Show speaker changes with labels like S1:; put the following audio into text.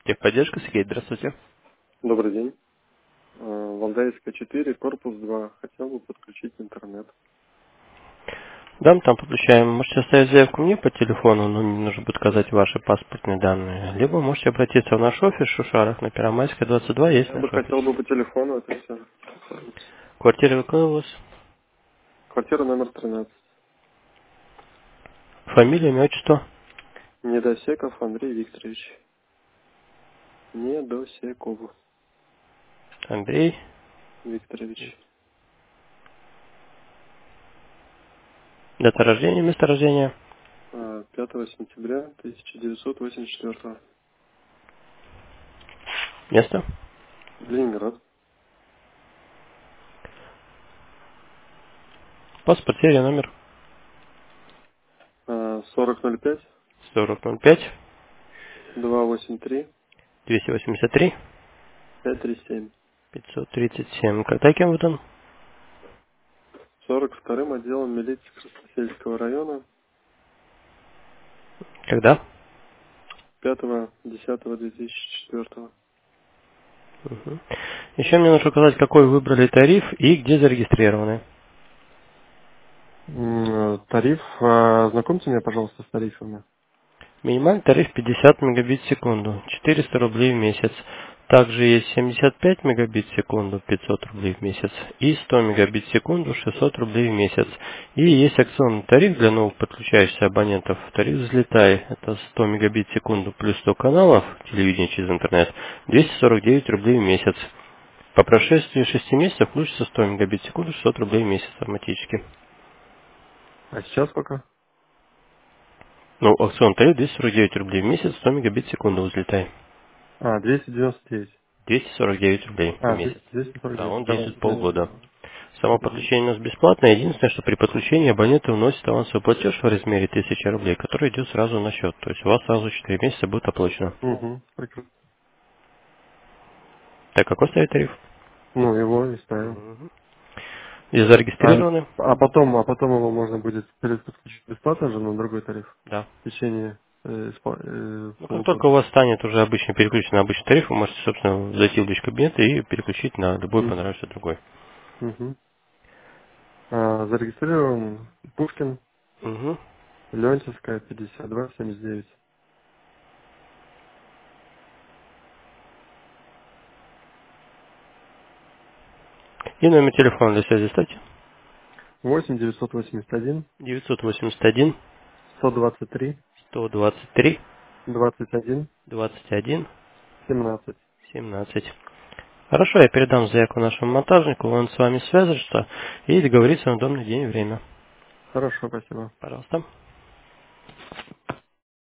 S1: Техподдержка, Сергей, здравствуйте.
S2: Добрый день. Валдайская 4, корпус 2. Хотел бы подключить интернет.
S1: Да, мы там подключаем. Можете оставить заявку мне по телефону, но мне нужно будет указать ваши паспортные данные. Либо можете обратиться в наш офис в Шушарах на Первомайской, 22, есть
S2: Я бы
S1: наш офис.
S2: хотел бы по телефону это все.
S1: Квартира какая у вас?
S2: Квартира номер 13.
S1: Фамилия, имя, отчество?
S2: Недосеков Андрей Викторович. Недосеков
S1: Андрей.
S2: Викторович.
S1: Дата рождения, место рождения.
S2: 5 сентября 1984.
S1: Место.
S2: Ленинград.
S1: Паспорт, серия, номер.
S2: 4005
S1: 4005
S2: 283
S1: 283
S2: 537.
S1: 537. Когда кем выдан?
S2: 42-м отделом милиции Красносельского района.
S1: Когда?
S2: 5.10.2004.
S1: Мгм. Еще мне нужно указать, какой выбрали тариф и где зарегистрированы.
S2: Тариф. Знакомьте меня, пожалуйста, с тарифами.
S1: Минимальный тариф 50 мегабит в секунду, 400 рублей в месяц. Также есть 75 мегабит в секунду, 500 рублей в месяц. И 100 мегабит в секунду, 600 рублей в месяц. И есть акционный тариф для новых подключающихся абонентов. Тариф взлетай. Это 100 мегабит в секунду плюс 100 каналов, телевидение через интернет, 249 рублей в месяц. По прошествии 6 месяцев включится 100 мегабит в секунду, 600 рублей в месяц автоматически.
S2: А сейчас сколько?
S1: Ну, акционный тариф 249 рублей в месяц, 100 мегабит в секунду взлетай.
S2: 299.
S1: 249 рублей в месяц. Да,
S2: 249.
S1: он
S2: Да,
S1: действует
S2: я
S1: полгода.
S2: понял.
S1: Само
S2: Мгм.
S1: подключение у нас бесплатное. Единственное, что при подключении абоненты вносят авансовый платеж в размере 1000 рублей, который идет сразу на счет. То есть у вас сразу 4 месяца будет оплачено.
S2: Прекрасно.
S1: Так, какой стоит тариф?
S2: Ну, его и ставим.
S1: Мгм. И зарегистрированы?
S2: А потом его можно будет подключить бесплатно же на другой тариф
S1: Да.
S2: в течение
S1: Ну, как только
S2: полугода.
S1: у вас станет уже обычно переключен на обычный тариф, вы можете, собственно, зайти в личный кабинет и переключить на любой
S2: Мгм.
S1: понравившийся другой.
S2: Мгм. Зарегистрирован Пушкин,
S1: Мгм.
S2: Леонтьевская, 5279.
S1: И номер телефона для связи, кстати.
S2: 8 981
S1: 981
S2: 123
S1: 123
S2: 21
S1: 21
S2: 17.
S1: 17. Хорошо, я передам заявку нашему монтажнику, он с вами свяжется и договорится на удобный день и время.
S2: Хорошо, спасибо.
S1: Пожалуйста.